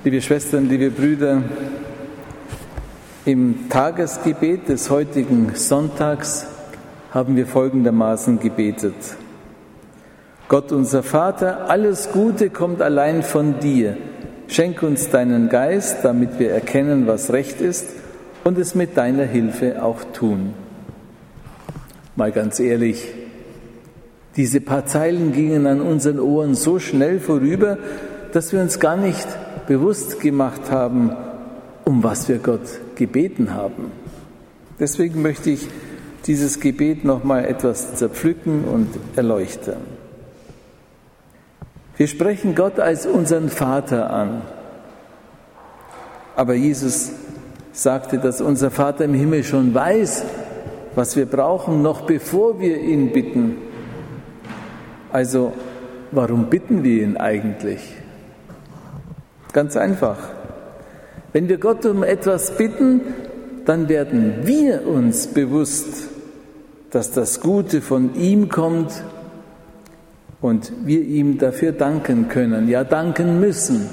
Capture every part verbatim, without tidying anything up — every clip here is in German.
Liebe Schwestern, liebe Brüder, im Tagesgebet des heutigen Sonntags haben wir folgendermaßen gebetet. Gott, unser Vater, alles Gute kommt allein von dir. Schenk uns deinen Geist, damit wir erkennen, was recht ist und es mit deiner Hilfe auch tun. Mal ganz ehrlich, diese paar Zeilen gingen an unseren Ohren so schnell vorüber, dass wir uns gar nicht bewusst gemacht haben, um was wir Gott gebeten haben. Deswegen möchte ich dieses Gebet noch mal etwas zerpflücken und erleuchten. Wir sprechen Gott als unseren Vater an. Aber Jesus sagte, dass unser Vater im Himmel schon weiß, was wir brauchen, noch bevor wir ihn bitten. Also, warum bitten wir ihn eigentlich? Ganz einfach. Wenn wir Gott um etwas bitten, dann werden wir uns bewusst, dass das Gute von ihm kommt und wir ihm dafür danken können, ja danken müssen.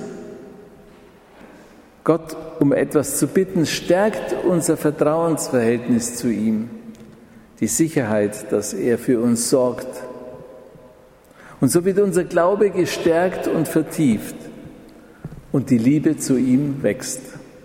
Gott um etwas zu bitten, stärkt unser Vertrauensverhältnis zu ihm, die Sicherheit, dass er für uns sorgt. Und so wird unser Glaube gestärkt und vertieft und die Liebe zu ihm wächst.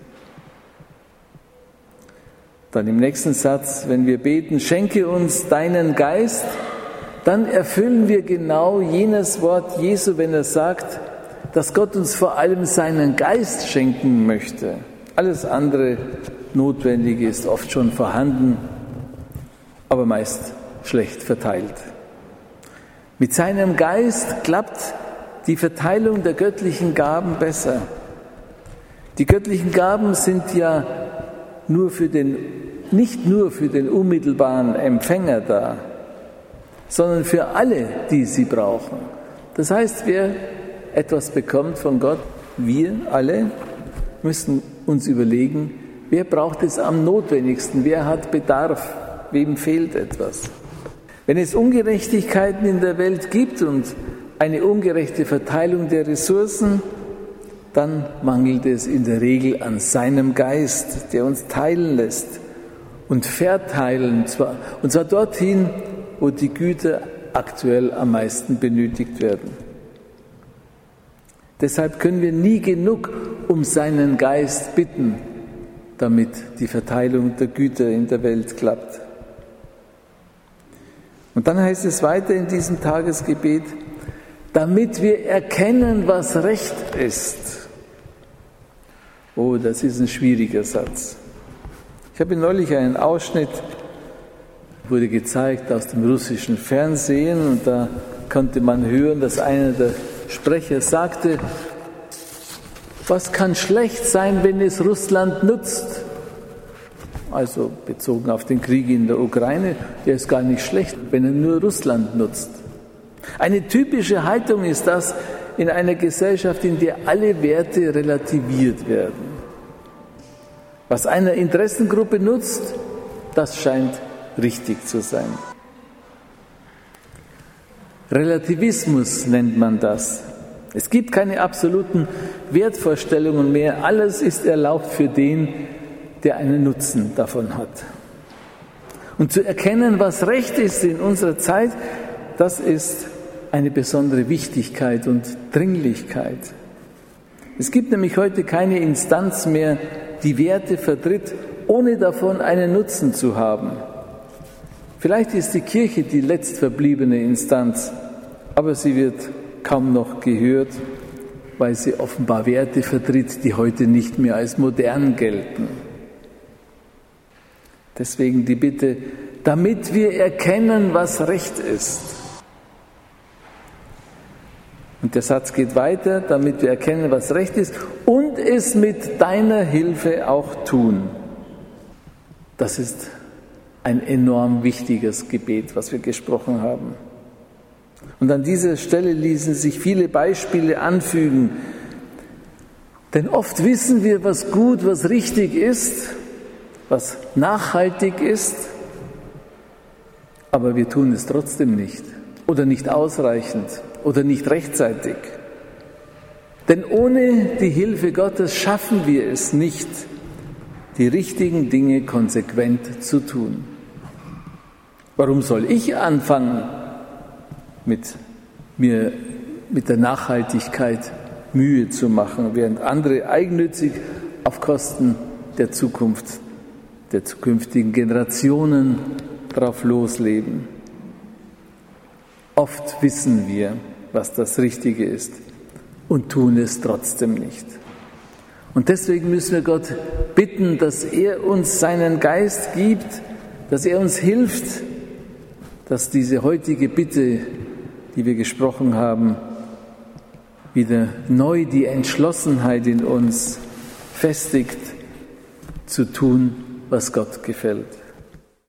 Dann im nächsten Satz, wenn wir beten, schenke uns deinen Geist, dann erfüllen wir genau jenes Wort Jesu, wenn er sagt, dass Gott uns vor allem seinen Geist schenken möchte. Alles andere Notwendige ist oft schon vorhanden, aber meist schlecht verteilt. Mit seinem Geist klappt die Verteilung der göttlichen Gaben besser. Die göttlichen Gaben sind ja nur für den, nicht nur für den unmittelbaren Empfänger da, sondern für alle, die sie brauchen. Das heißt, wer etwas bekommt von Gott, wir alle müssen uns überlegen, wer braucht es am notwendigsten, wer hat Bedarf, wem fehlt etwas. Wenn es Ungerechtigkeiten in der Welt gibt und eine ungerechte Verteilung der Ressourcen, dann mangelt es in der Regel an seinem Geist, der uns teilen lässt und verteilen, und zwar dorthin, wo die Güter aktuell am meisten benötigt werden. Deshalb können wir nie genug um seinen Geist bitten, damit die Verteilung der Güter in der Welt klappt. Und dann heißt es weiter in diesem Tagesgebet, damit wir erkennen, was recht ist. Oh, das ist ein schwieriger Satz. Ich habe neulich einen Ausschnitt, wurde gezeigt aus dem russischen Fernsehen, und da konnte man hören, dass einer der Sprecher sagte, was kann schlecht sein, wenn es Russland nutzt? Also bezogen auf den Krieg in der Ukraine, der ist gar nicht schlecht, wenn er nur Russland nutzt. Eine typische Haltung ist das in einer Gesellschaft, in der alle Werte relativiert werden. Was einer Interessengruppe nutzt, das scheint richtig zu sein. Relativismus nennt man das. Es gibt keine absoluten Wertvorstellungen mehr. Alles ist erlaubt für den, der einen Nutzen davon hat. Und zu erkennen, was recht ist in unserer Zeit, das ist eine besondere Wichtigkeit und Dringlichkeit. Es gibt nämlich heute keine Instanz mehr, die Werte vertritt, ohne davon einen Nutzen zu haben. Vielleicht ist die Kirche die letztverbliebene Instanz, aber sie wird kaum noch gehört, weil sie offenbar Werte vertritt, die heute nicht mehr als modern gelten. Deswegen die Bitte, damit wir erkennen, was recht ist. Und der Satz geht weiter, damit wir erkennen, was recht ist und es mit deiner Hilfe auch tun. Das ist ein enorm wichtiges Gebet, was wir gesprochen haben. Und an dieser Stelle ließen sich viele Beispiele anfügen. Denn oft wissen wir, was gut, was richtig ist, was nachhaltig ist, aber wir tun es trotzdem nicht oder nicht ausreichend oder nicht rechtzeitig. Denn ohne die Hilfe Gottes schaffen wir es nicht, die richtigen Dinge konsequent zu tun. Warum soll ich anfangen, mit mir mit der Nachhaltigkeit Mühe zu machen, während andere eigennützig auf Kosten der Zukunft, der zukünftigen Generationen drauf losleben? Oft wissen wir, was das Richtige ist und tun es trotzdem nicht. Und deswegen müssen wir Gott bitten, dass er uns seinen Geist gibt, dass er uns hilft, dass diese heutige Bitte, die wir gesprochen haben, wieder neu die Entschlossenheit in uns festigt, zu tun, was Gott gefällt.